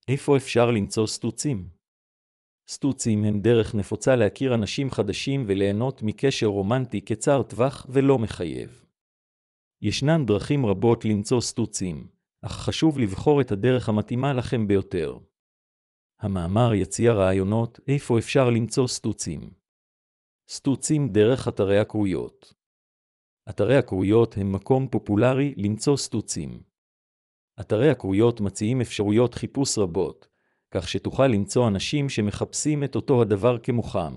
איפה אפשר למצוא סטוצים? סטוצים הם דרך נפוצה להכיר אנשים חדשים וליהנות מקשר רומנטי קצר טווח ולא מחייב. ישנן דרכים רבות למצוא סטוצים, אך חשוב לבחור את הדרך המתאימה לכם ביותר. המאמר יציע רעיונות איפה אפשר למצוא סטוצים. סטוצים דרך אתרי הקרויות. אתרי הקרויות הם מקום פופולרי למצוא סטוצים. אתרי הקרויות מציעים אפשרויות חיפוש רבות, כך שתוכל למצוא אנשים שמחפשים את אותו הדבר כמוכם.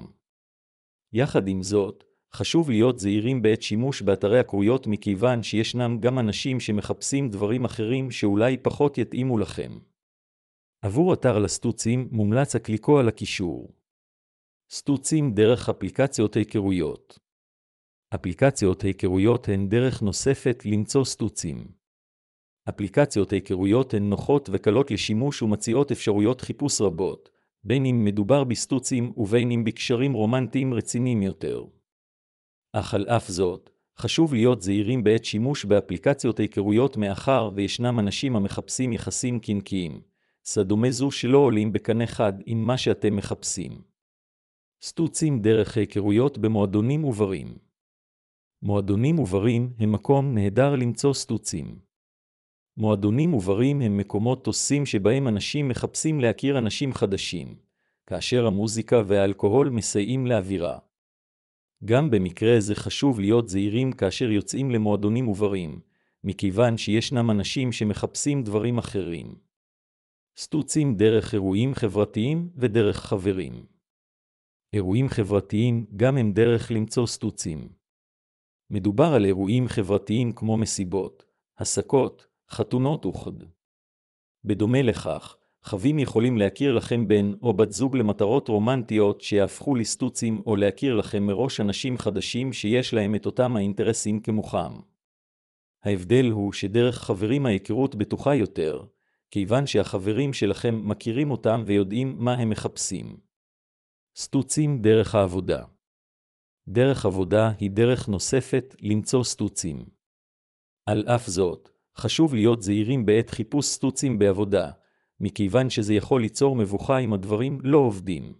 יחד עם זאת, חשוב להיות זהירים בעת שימוש באתרי הקרויות מכיוון שישנם גם אנשים שמחפשים דברים אחרים שאולי פחות יתאימו לכם. עבור אתר לסטוצים מומלץ הקליקו על הקישור. סטוצים דרך אפליקציות היכרויות. אפליקציות היכרויות הן דרך נוספת למצוא סטוצים. אפליקציות היכרויות הן נוחות וקלות לשימוש ומציעות אפשרויות חיפוש רבות, בין אם מדובר בסטוצים ובין אם בקשרים רומנטיים רציניים יותר. אך על אף זאת, חשוב להיות זהירים בעת שימוש באפליקציות היכרויות מאחר וישנם אנשים המחפשים יחסים קינקיים, סדומזו שלא עולים בקנה אחד עם מה שאתם מחפשים. סטוצים דרך היכרויות במועדונים וברים. מועדונים וברים הם מקום נהדר למצוא סטוצים. מועדונים וברים הם מקומות תוססים שבהם אנשים מחפשים להכיר אנשים חדשים, כאשר המוזיקה והאלכוהול מסייעים לאווירה. גם במקרה זה חשוב להיות זהירים כאשר יוצאים למועדונים וברים, מכיוון שישנם אנשים שמחפשים דברים אחרים. סטוצים דרך אירועים חברתיים ודרך חברים. אירועים חברתיים גם הם דרך למצוא סטוצים. מדובר על אירועים חברתיים כמו מסיבות, הסקות, חתונות וחד. בדומה לכך, חבים יכולים להכיר לכם בן או בת זוג למטרות רומנטיות שיהפכו לסטוצים או להכיר לכם מראש אנשים חדשים שיש להם את אותם האינטרסים כמוכם. ההבדל הוא שדרך חברים ההיכרות בטוחה יותר, כיוון שהחברים שלכם מכירים אותם ויודעים מה הם מחפשים. סטוצים דרך העבודה. דרך עבודה היא דרך נוספת למצוא סטוצים. על אף זאת, חשוב להיות זהירים בעת חיפוש סטוצים בעבודה, מכיוון שזה יכול ליצור מבוכה אם הדברים לא עובדים.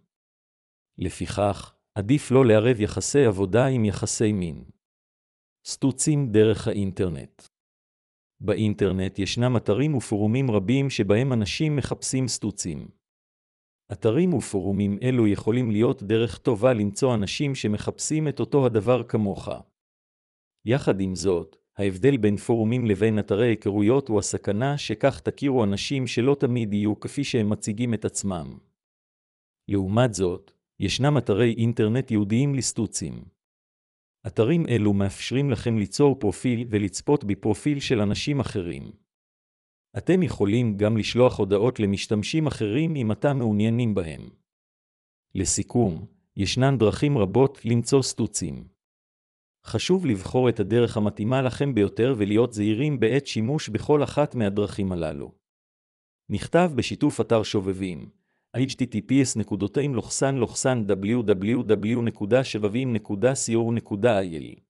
לפיכך, עדיף לא לערב יחסי עבודה עם יחסי מין. סטוצים דרך האינטרנט. באינטרנט ישנם אתרים ופורומים רבים שבהם אנשים מחפשים סטוצים. אתרים ופורומים אלו יכולים להיות דרך טובה למצוא אנשים שמחפשים את אותו הדבר כמוך. יחד עם זאת, ההבדל בין פורומים לבין אתרי היכרויות הוא הסכנה שכך תכירו אנשים שלא תמיד יהיו כפי שהם מציגים את עצמם. לעומת זאת, ישנם אתרי אינטרנט ייעודיים לסטוצים. אתרים אלו מאפשרים לכם ליצור פרופיל ולצפות בפרופיל של אנשים אחרים. אתם יכולים גם לשלוח הודעות למשתמשים אחרים אם אתם מעוניינים בהם. לסיכום, ישנן דרכים רבות למצוא סטוצים. חשוב לבחור את הדרך המתאימה לכם ביותר ולהיות זהירים בעת שימוש בכל אחת מהדרכים הללו. נכתב בשיתוף אתר שובבים, https://www.shebabim.co.il